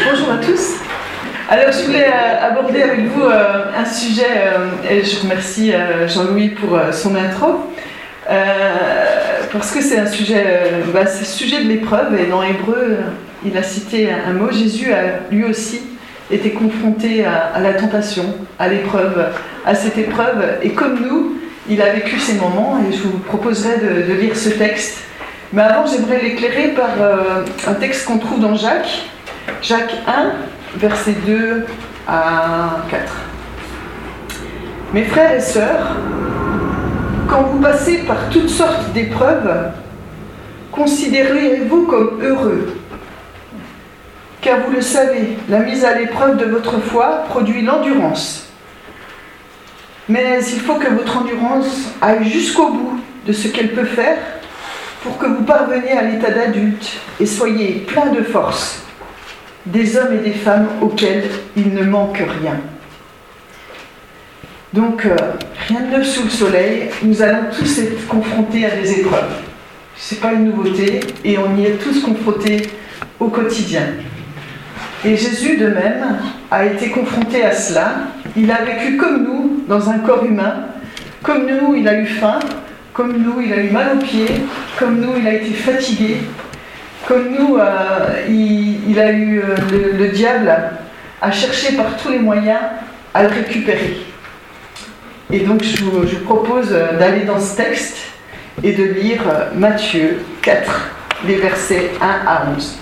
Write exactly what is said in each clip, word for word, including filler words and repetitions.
Bonjour à tous. Alors je voulais euh, aborder avec vous euh, un sujet, euh, et je remercie euh, Jean-Louis pour euh, son intro, euh, parce que c'est un sujet, euh, bah, c'est le sujet de l'épreuve, et dans Hébreu, euh, il a cité un, un mot. Jésus a lui aussi été confronté à, à la tentation, à l'épreuve, à cette épreuve, et comme nous, il a vécu ces moments, et je vous proposerai de, de lire ce texte. Mais avant, j'aimerais l'éclairer par euh, un texte qu'on trouve dans Jacques, Jacques un, versets deux à quatre. Mes frères et sœurs, quand vous passez par toutes sortes d'épreuves, considérez-vous comme heureux, car vous le savez, la mise à l'épreuve de votre foi produit l'endurance. Mais il faut que votre endurance aille jusqu'au bout de ce qu'elle peut faire pour que vous parveniez à l'état d'adulte et soyez plein de force, des hommes et des femmes auxquels il ne manque rien. Donc, euh, rien de neuf sous le soleil, nous allons tous être confrontés à des épreuves. Ce n'est pas une nouveauté, et on y est tous confrontés au quotidien. Et Jésus, de même, a été confronté à cela. Il a vécu comme nous, dans un corps humain. Comme nous, il a eu faim. Comme nous, il a eu mal aux pieds. Comme nous, il a été fatigué. Comme nous, euh, il, il a eu euh, le, le diable a cherché par tous les moyens à le récupérer. Et donc, je vous, je vous propose d'aller dans ce texte et de lire Matthieu quatre, les versets un à onze.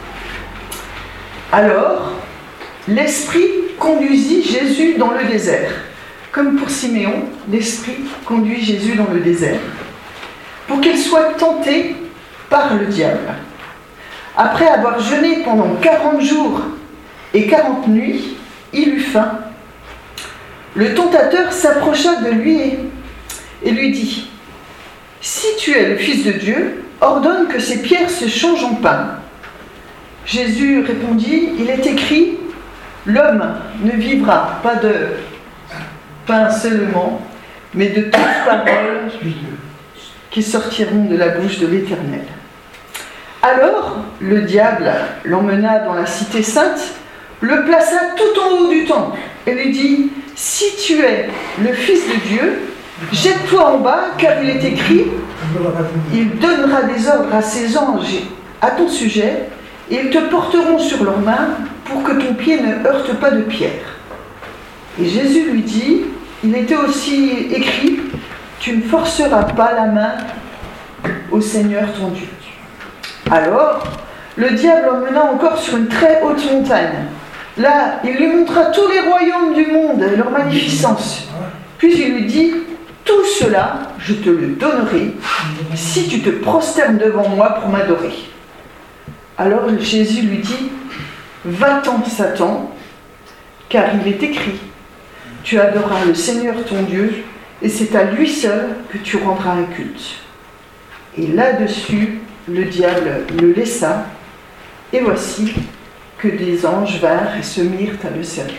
Alors, l'Esprit conduisit Jésus dans le désert. Comme pour Siméon, l'Esprit conduit Jésus dans le désert pour qu'il soit tenté par le diable. Après avoir jeûné pendant quarante jours et quarante nuits, il eut faim. Le tentateur s'approcha de lui et lui dit : « Si tu es le Fils de Dieu, ordonne que ces pierres se changent en pain. » Jésus répondit : « Il est écrit, l'homme ne vivra pas de pain seulement, mais de toutes paroles qui sortiront de la bouche de l'Éternel. » Alors, le diable l'emmena dans la cité sainte, le plaça tout en haut du temple et lui dit : « Si tu es le Fils de Dieu, jette-toi en bas, car il est écrit, il donnera des ordres à ses anges à ton sujet, et ils te porteront sur leurs mains pour que ton pied ne heurte pas de pierre. » Et Jésus lui dit : « Il était aussi écrit, tu ne forceras pas la main au Seigneur ton Dieu. » Alors, le diable l'emmena encore sur une très haute montagne. Là, il lui montra tous les royaumes du monde et leur magnificence. Puis il lui dit : « Tout cela, je te le donnerai si tu te prosternes devant moi pour m'adorer. » Alors Jésus lui dit : « Va-t'en, Satan, car il est écrit, tu adoreras le Seigneur ton Dieu, et c'est à lui seul que tu rendras un culte. » Et là-dessus, le diable le laissa, et voici que des anges vinrent et se mirent à le servir.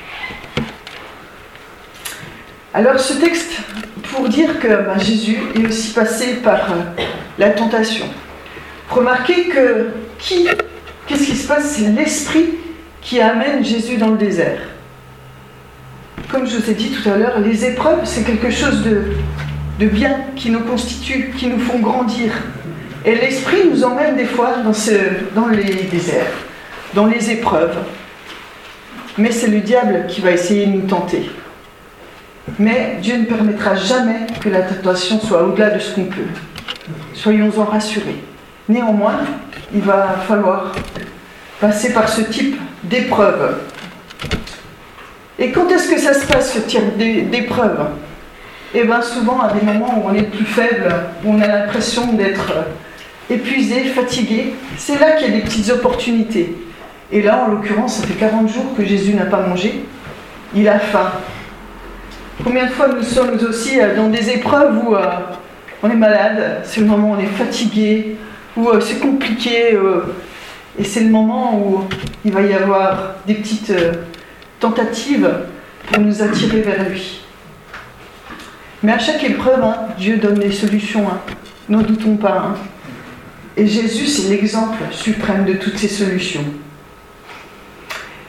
Alors ce texte, pour dire que ben, Jésus est aussi passé par euh, la tentation. Remarquez que qui, qu'est-ce qui se passe ? C'est l'Esprit qui amène Jésus dans le désert. Comme je vous ai dit tout à l'heure, les épreuves, c'est quelque chose de, de bien qui nous constitue, qui nous font grandir. Et l'Esprit nous emmène des fois dans, ce, dans les déserts, dans les épreuves. Mais c'est le diable qui va essayer de nous tenter. Mais Dieu ne permettra jamais que la tentation soit au-delà de ce qu'on peut. Soyons-en rassurés. Néanmoins, il va falloir passer par ce type d'épreuve. Et quand est-ce que ça se passe, ce type d'épreuve ? Eh bien, souvent, à des moments où on est plus faible, où on a l'impression d'être épuisé, fatigué, c'est là qu'il y a des petites opportunités. Et là, en l'occurrence, ça fait quarante jours que Jésus n'a pas mangé. Il a faim. Combien de fois nous sommes aussi dans des épreuves où euh, on est malade, c'est le moment où on est fatigué, où euh, c'est compliqué, euh, et c'est le moment où il va y avoir des petites euh, tentatives pour nous attirer vers lui. Mais à chaque épreuve, hein, Dieu donne des solutions, hein. N'en doutons pas. Hein. Et Jésus, c'est l'exemple suprême de toutes ces solutions.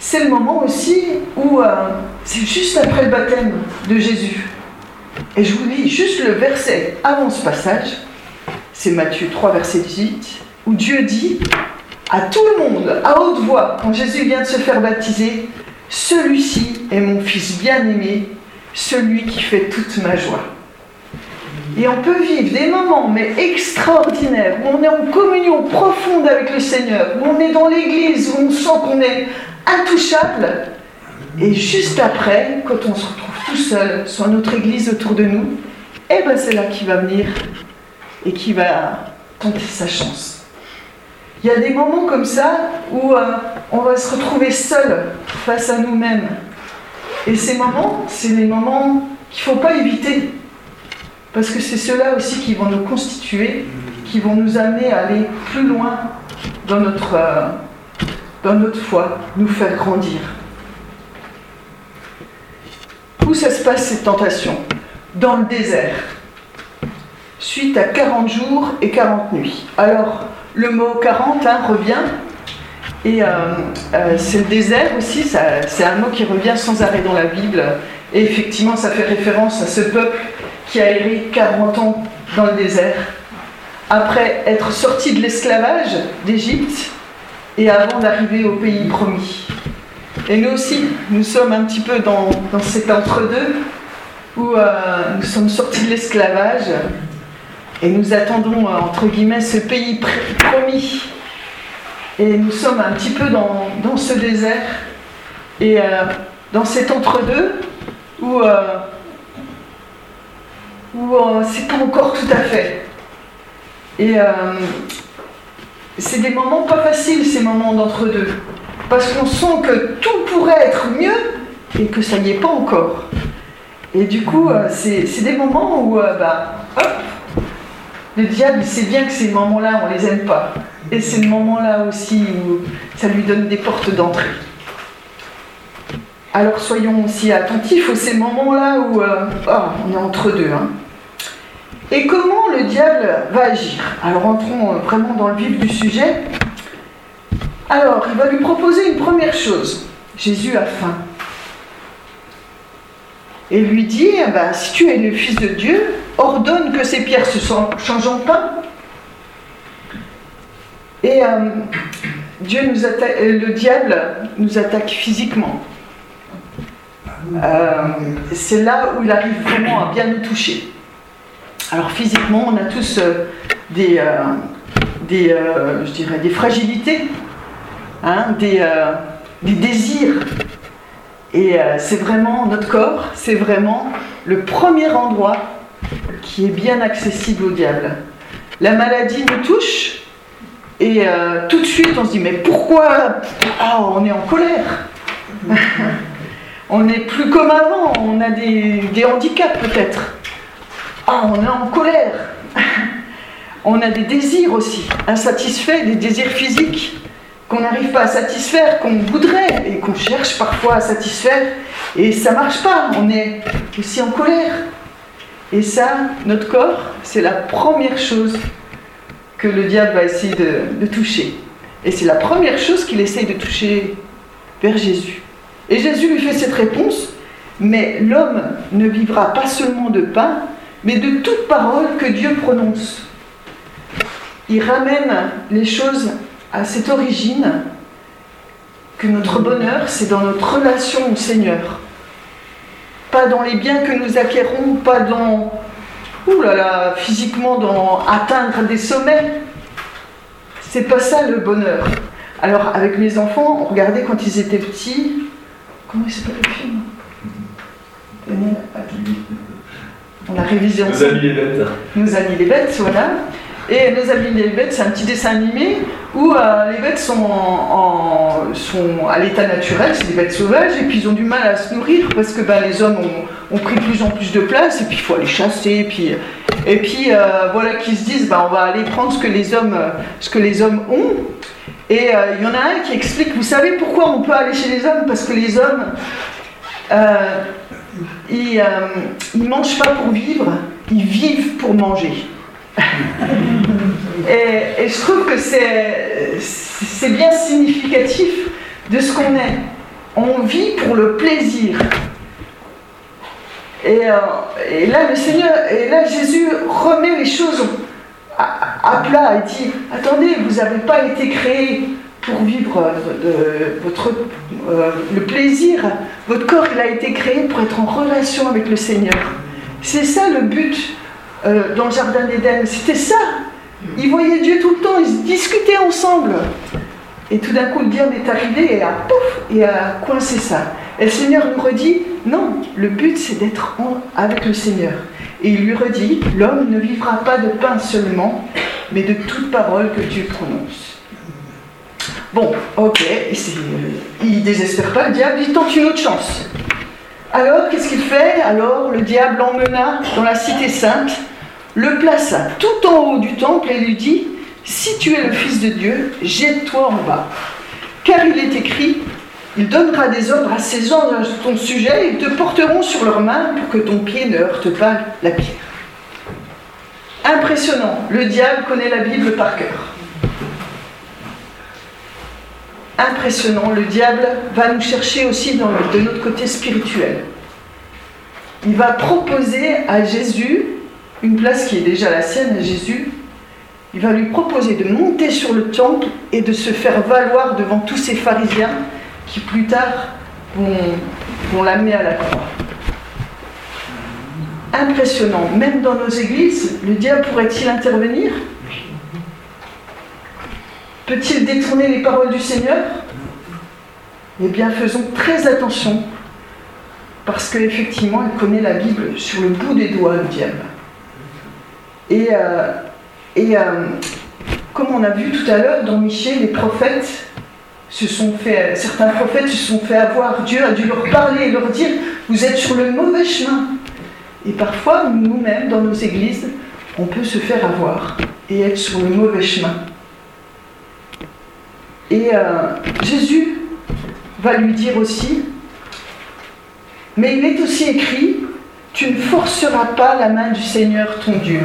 c'est le moment aussi où euh, c'est juste après le baptême de Jésus. Et je vous lis juste le verset avant ce passage, c'est Matthieu trois, verset dix-huit, où Dieu dit à tout le monde, à haute voix, quand Jésus vient de se faire baptiser, « Celui-ci est mon Fils bien-aimé, celui qui fait toute ma joie. » Et on peut vivre des moments mais extraordinaires, où on est en communion profonde avec le Seigneur, où on est dans l'église, où on sent qu'on est intouchable. Et juste après, quand on se retrouve tout seul sur notre église autour de nous, eh ben c'est là qu'il va venir et qui va tenter sa chance. Il y a des moments comme ça où euh, on va se retrouver seul face à nous-mêmes. Et ces moments, c'est les moments qu'il ne faut pas éviter. Parce que c'est ceux-là aussi qui vont nous constituer, qui vont nous amener à aller plus loin dans notre, euh, dans notre foi, nous faire grandir. Où ça se passe cette tentation ? Dans le désert. Suite à quarante jours et quarante nuits. Alors, le mot quarante hein, revient, et euh, euh, c'est le désert aussi, ça, c'est un mot qui revient sans arrêt dans la Bible, et effectivement ça fait référence à ce peuple qui a erré quarante ans dans le désert, après être sorti de l'esclavage d'Égypte, et avant d'arriver au pays promis. Et nous aussi, nous sommes un petit peu dans, dans cet entre-deux, où euh, nous sommes sortis de l'esclavage, et nous attendons, entre guillemets, ce pays pr- promis. Et nous sommes un petit peu dans, dans ce désert, et euh, dans cet entre-deux, où, euh, où euh, c'est pas encore tout à fait. Et euh, c'est des moments pas faciles, ces moments d'entre-deux. Parce qu'on sent que tout pourrait être mieux, et que ça n'y est pas encore. Et du coup, euh, c'est, c'est des moments où, euh, bah, hop, le diable, il sait bien que ces moments-là, on ne les aime pas. Et c'est le moment-là aussi où ça lui donne des portes d'entrée. Alors soyons aussi attentifs à ces moments-là où euh, oh, on est entre deux. Hein. Et comment le diable va agir ? Alors entrons vraiment dans le vif du sujet. Alors, il va lui proposer une première chose. Jésus a faim. Et lui dit, eh ben, si tu es le Fils de Dieu, ordonne que ces pierres se changent en pain. Et euh, Dieu nous atta- le diable nous attaque physiquement. Euh, c'est là où il arrive vraiment à bien nous toucher. Alors physiquement, on a tous euh, des, euh, des, euh, je dirais, des fragilités, hein, des, euh, des désirs. Et euh, c'est vraiment notre corps, c'est vraiment le premier endroit qui est bien accessible au diable. La maladie nous touche et euh, tout de suite on se dit mais pourquoi ah, on est en colère. On n'est plus comme avant, on a des, des handicaps peut-être. Ah, on est en colère. On a des désirs aussi insatisfaits, des désirs physiques qu'on n'arrive pas à satisfaire, qu'on voudrait et qu'on cherche parfois à satisfaire, et ça ne marche pas, on est aussi en colère. Et ça, notre corps, c'est la première chose que le diable va essayer de, de toucher. Et c'est la première chose qu'il essaye de toucher vers Jésus. Et Jésus lui fait cette réponse, mais l'homme ne vivra pas seulement de pain, mais de toute parole que Dieu prononce. Il ramène les choses à cette origine, que notre bonheur, c'est dans notre relation au Seigneur. Pas dans les biens que nous acquérons, pas dans, ouh là là, physiquement, dans atteindre des sommets. C'est pas ça le bonheur. Alors, avec mes enfants, on regardait quand ils étaient petits. Comment il s'appelle le film ? On a révisé ensemble. Nos amis les bêtes. Nos amis les bêtes, voilà. Et Nos amis les bêtes, c'est un petit dessin animé où euh, les bêtes sont, en, en, sont à l'état naturel, c'est des bêtes sauvages, et puis ils ont du mal à se nourrir parce que ben, les hommes ont, ont pris de plus en plus de place, et puis il faut aller chasser, et puis, et puis euh, voilà qu'ils se disent ben, on va aller prendre ce que les hommes, ce que les hommes ont. Et il euh, y en a un qui explique, vous savez pourquoi on peut aller chez les hommes ? Parce que les hommes, euh, ils ne euh, mangent pas pour vivre, ils vivent pour manger. et, et je trouve que c'est, c'est bien significatif de ce qu'on est. on vit pour le plaisir. Et, euh, et là, le Seigneur, et là, Jésus remet les choses à, à plat et dit, attendez, vous n'avez pas été créés pour vivre de, votre, euh, le plaisir. Votre corps, il a été créé pour être en relation avec le Seigneur. C'est ça le but euh, dans le Jardin d'Éden. C'était ça. Ils voyaient Dieu tout le temps, ils discutaient ensemble. Et tout d'un coup, le diable est arrivé et a, pouf, et a coincé ça. Et le Seigneur nous redit, non, le but c'est d'être en, avec le Seigneur. Et il lui redit, l'homme ne vivra pas de pain seulement, mais de toute parole que Dieu prononce. Bon, ok, il ne désespère pas, le diable, il tente une autre chance. Alors, qu'est-ce qu'il fait? Alors, le diable l'emmena dans la cité sainte, le plaça tout en haut du temple et lui dit, si tu es le Fils de Dieu, jette-toi en bas. Car il est écrit, il donnera des ordres à ses anges à ton sujet, ils te porteront sur leurs mains pour que ton pied ne heurte pas la pierre. Impressionnant, le diable connaît la Bible par cœur. Impressionnant, le diable va nous chercher aussi dans le, de notre côté spirituel. Il va proposer à Jésus, une place qui est déjà la sienne à Jésus, il va lui proposer de monter sur le temple et de se faire valoir devant tous ces pharisiens qui plus tard vont, vont l'amener à la croix. Impressionnant. Même dans nos églises, le diable pourrait-il intervenir? Peut-il détourner les paroles du Seigneur? Eh bien, faisons très attention, parce qu'effectivement, il connaît la Bible sur le bout des doigts, le diable. Et, euh, et euh, comme on a vu tout à l'heure dans Michée, les prophètes se sont fait, certains prophètes se sont fait avoir. Dieu a dû leur parler et leur dire, vous êtes sur le mauvais chemin. Et parfois, nous-mêmes, dans nos églises, on peut se faire avoir et être sur le mauvais chemin. Et euh, Jésus va lui dire aussi, mais il est aussi écrit, tu ne forceras pas la main du Seigneur ton Dieu.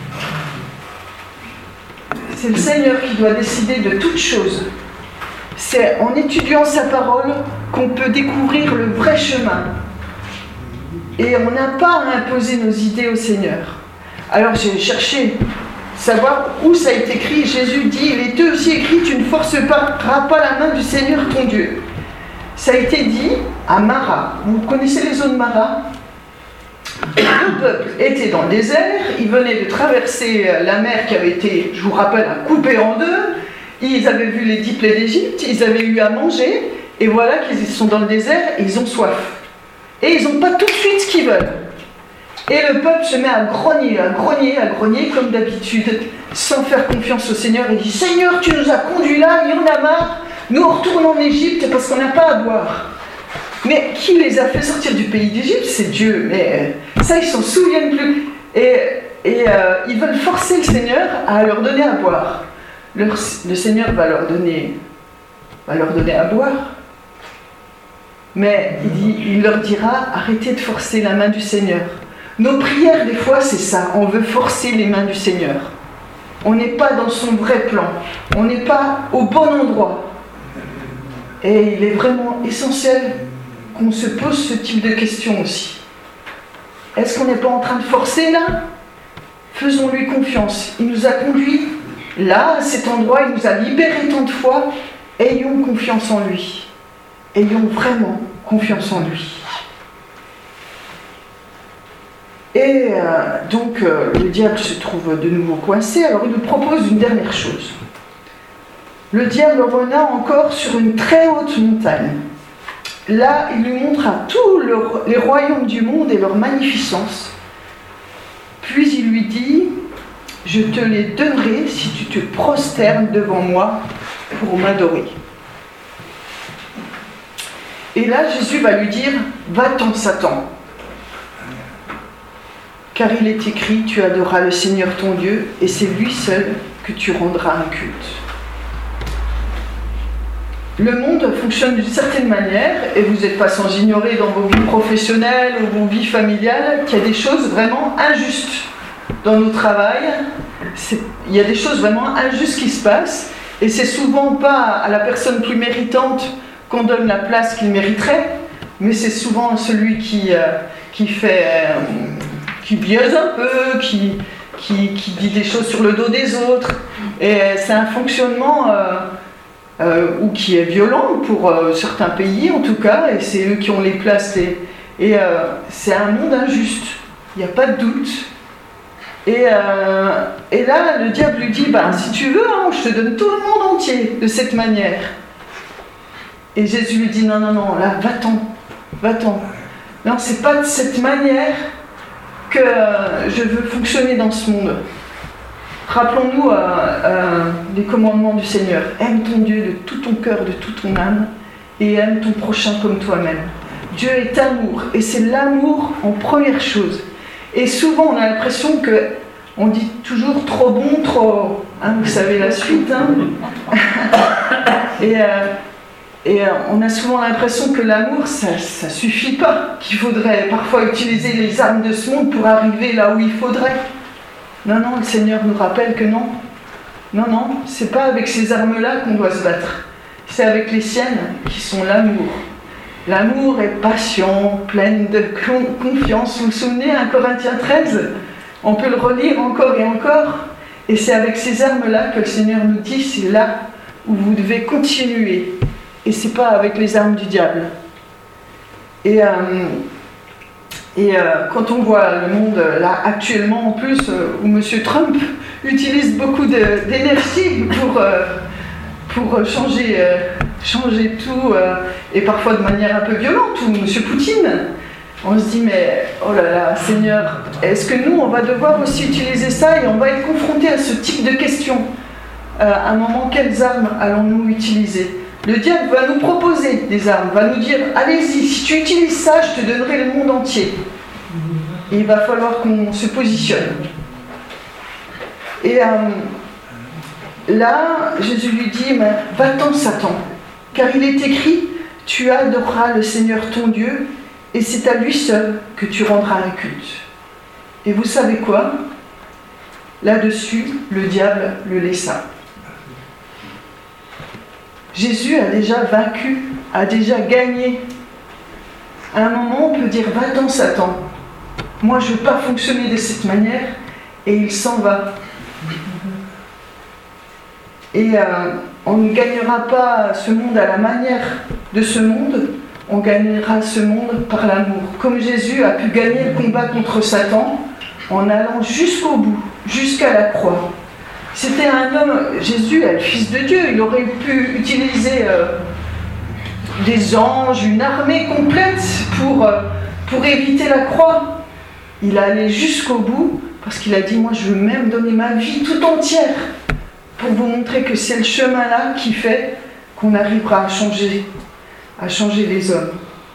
C'est le Seigneur qui doit décider de toutes choses. C'est en étudiant sa parole qu'on peut découvrir le vrai chemin. Et on n'a pas à imposer nos idées au Seigneur. Alors j'ai cherché savoir où ça a été écrit. Jésus dit, il est aussi écrit, tu ne forceras pas la main du Seigneur ton Dieu. Ça a été dit à Mara. Vous connaissez les zones Mara? Le peuple était dans le désert, ils venaient de traverser la mer qui avait été, je vous rappelle, coupée en deux. Ils avaient vu les dix plaies d'Égypte, ils avaient eu à manger, et voilà qu'ils sont dans le désert et ils ont soif. Et ils n'ont pas tout de suite ce qu'ils veulent. Et le peuple se met à grogner, à grogner, à grogner comme d'habitude, sans faire confiance au Seigneur. Il dit, Seigneur, tu nous as conduits là, il y en a marre, nous on retourne en Égypte parce qu'on n'a pas à boire. Mais qui les a fait sortir du pays d'Égypte? C'est Dieu, mais ça ils s'en souviennent plus. Et, et euh, ils veulent forcer le Seigneur à leur donner à boire. Le, le Seigneur va leur donner, va leur donner à boire. Mais il, dit, il leur dira, arrêtez de forcer la main du Seigneur. Nos prières, des fois, c'est ça. On veut forcer les mains du Seigneur. On n'est pas dans son vrai plan. On n'est pas au bon endroit. Et il est vraiment essentiel qu'on se pose ce type de questions aussi. Est-ce qu'on n'est pas en train de forcer là? Faisons-lui confiance. Il nous a conduits là, à cet endroit. Il nous a libérés tant de fois. Ayons confiance en lui. Ayons vraiment confiance en lui. Et euh, donc, euh, le diable se trouve de nouveau coincé, alors il nous propose une dernière chose. Le diable revient encore sur une très haute montagne. Là, il lui montre à tous le, les royaumes du monde et leur magnificence. Puis il lui dit, je te les donnerai si tu te prosternes devant moi pour m'adorer. Et là, Jésus va lui dire, va-t'en Satan. Car il est écrit, tu adoreras le Seigneur ton Dieu, et c'est lui seul que tu rendras un culte. Le monde fonctionne d'une certaine manière, et vous n'êtes pas sans ignorer dans vos vies professionnelles ou vos vies familiales qu'il y a des choses vraiment injustes dans nos travails. C'est, il y a des choses vraiment injustes qui se passent, et c'est souvent pas à la personne plus méritante qu'on donne la place qu'il mériterait, mais c'est souvent celui qui, euh, qui fait, euh, qui biaise un peu, qui, qui, qui dit des choses sur le dos des autres. Et c'est un fonctionnement euh, euh, ou qui est violent pour euh, certains pays en tout cas, et c'est eux qui ont les places. Et, et euh, c'est un monde injuste, il n'y a pas de doute. Et, euh, et là, le diable lui dit, bah, si tu veux, hein, je te donne tout le monde entier de cette manière. Et Jésus lui dit, non, non, non, là, va-t'en, va-t'en. Non, c'est pas de cette manière que euh, je veux fonctionner dans ce monde. Rappelons-nous euh, euh, les commandements du Seigneur. Aime ton Dieu de tout ton cœur, de toute ton âme, et aime ton prochain comme toi-même. Dieu est amour, et c'est l'amour en première chose. Et souvent, on a l'impression que on dit toujours trop bon, trop... Hein, vous savez la suite. Hein. et, euh, et euh, on a souvent l'impression que l'amour, ça ne suffit pas. Qu'il faudrait parfois utiliser les armes de ce monde pour arriver là où il faudrait. Non, non, le Seigneur nous rappelle que non. Non, non, c'est pas avec ces armes-là qu'on doit se battre. C'est avec les siennes qui sont l'amour. L'amour est passion, pleine de confiance. Vous vous souvenez, un Corinthiens treize, on peut le relire encore et encore. Et c'est avec ces armes-là que le Seigneur nous dit, c'est là où vous devez continuer. Et c'est pas avec les armes du diable. Et, euh, et euh, quand on voit le monde là actuellement en plus, euh, où M. Trump utilise beaucoup de, d'énergie pour... Euh, pour changer, euh, changer tout, euh, et parfois de manière un peu violente, ou M. Poutine, on se dit, mais oh là là, Seigneur, est-ce que nous, on va devoir aussi utiliser ça, et on va être confrontés à ce type de questions euh, à un moment, quelles armes allons-nous utiliser? Le diable va nous proposer des armes, va nous dire, allez-y, si tu utilises ça, je te donnerai le monde entier. Et il va falloir qu'on se positionne. Et... Euh, Là, Jésus lui dit, « Va-t'en, Satan, car il est écrit, tu adoreras le Seigneur ton Dieu, et c'est à lui seul que tu rendras un culte. » Et vous savez quoi? Là-dessus, le diable le laissa. Jésus a déjà vaincu, a déjà gagné. À un moment, on peut dire, « Va-t'en, Satan, moi je ne veux pas fonctionner de cette manière, et il s'en va. » Et euh, on ne gagnera pas ce monde à la manière de ce monde, on gagnera ce monde par l'amour. Comme Jésus a pu gagner le combat contre Satan en allant jusqu'au bout, jusqu'à la croix. C'était un homme, Jésus est le Fils de Dieu, il aurait pu utiliser euh, des anges, une armée complète pour, euh, pour éviter la croix. Il allait jusqu'au bout parce qu'il a dit, moi je veux même donner ma vie tout entière pour vous montrer que c'est le chemin-là qui fait qu'on arrivera à changer, à changer les hommes.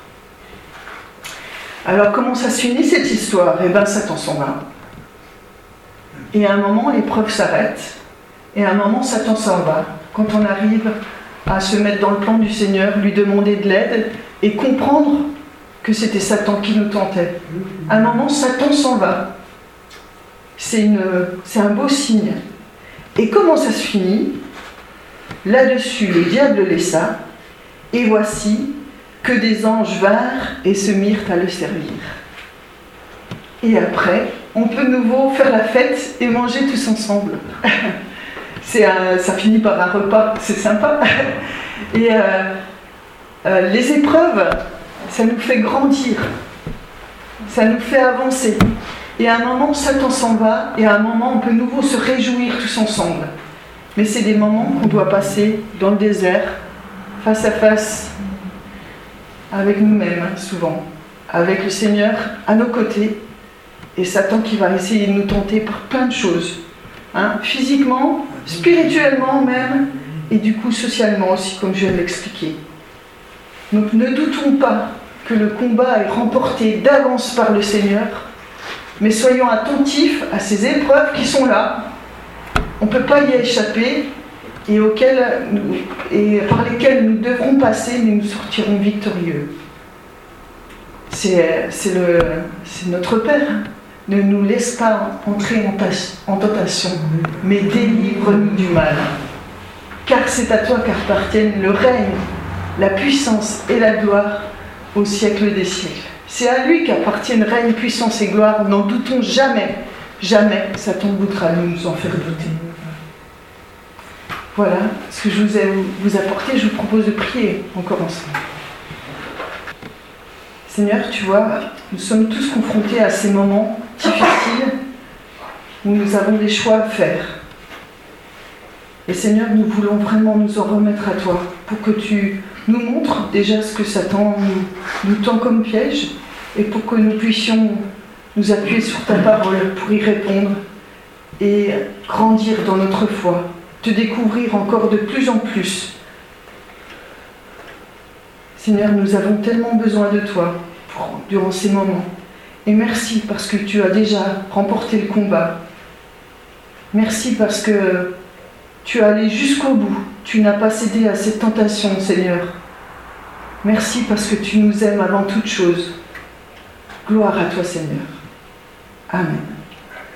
Alors comment ça se finit cette histoire? Eh bien, Satan s'en va. Et à un moment, l'épreuve s'arrête. Et à un moment, Satan s'en va. Quand on arrive à se mettre dans le plan du Seigneur, lui demander de l'aide et comprendre que c'était Satan qui nous tentait. À un moment, Satan s'en va. C'est, une, c'est un beau signe. Et comment ça se finit? Là-dessus, le diable laissa, et voici que des anges vinrent et se mirent à le servir. Et après, on peut de nouveau faire la fête et manger tous ensemble. C'est un, ça finit par un repas, c'est sympa. Et euh, euh, les épreuves, ça nous fait grandir, ça nous fait avancer. Et à un moment, Satan s'en va, et à un moment, on peut de nouveau se réjouir tous ensemble. Mais c'est des moments qu'on doit passer dans le désert, face à face, avec nous-mêmes, souvent, avec le Seigneur à nos côtés, et Satan qui va essayer de nous tenter par plein de choses, hein, physiquement, spirituellement même, et du coup socialement aussi, comme je viens de l'expliquer. Donc ne doutons pas que le combat est remporté d'avance par le Seigneur, mais soyons attentifs à ces épreuves qui sont là. On ne peut pas y échapper et, auxquelles nous, et par lesquelles nous devrons passer, mais nous sortirons victorieux. C'est, c'est, le, c'est notre Père. Ne nous laisse pas entrer en, en tentation, mais délivre-nous du mal. Car c'est à toi qu'appartiennent le règne, la puissance et la gloire au siècle des siècles. C'est à lui qu'appartiennent règne, puissance et gloire. N'en doutons jamais, jamais Satan voudra nous en faire douter. Voilà ce que je vous ai vous apporté. Je vous propose de prier encore ensemble. Seigneur, tu vois, nous sommes tous confrontés à ces moments difficiles où nous avons des choix à faire. Et Seigneur, nous voulons vraiment nous en remettre à toi pour que tu nous montres déjà ce que Satan nous, nous tend comme piège et pour que nous puissions nous appuyer sur ta parole pour y répondre et grandir dans notre foi, te découvrir encore de plus en plus. Seigneur, nous avons tellement besoin de toi pour, durant ces moments. Et merci parce que tu as déjà remporté le combat. Merci parce que tu es allé jusqu'au bout. Tu n'as pas cédé à cette tentation, Seigneur. Merci parce que tu nous aimes avant toute chose. Gloire à toi, Seigneur. Amen.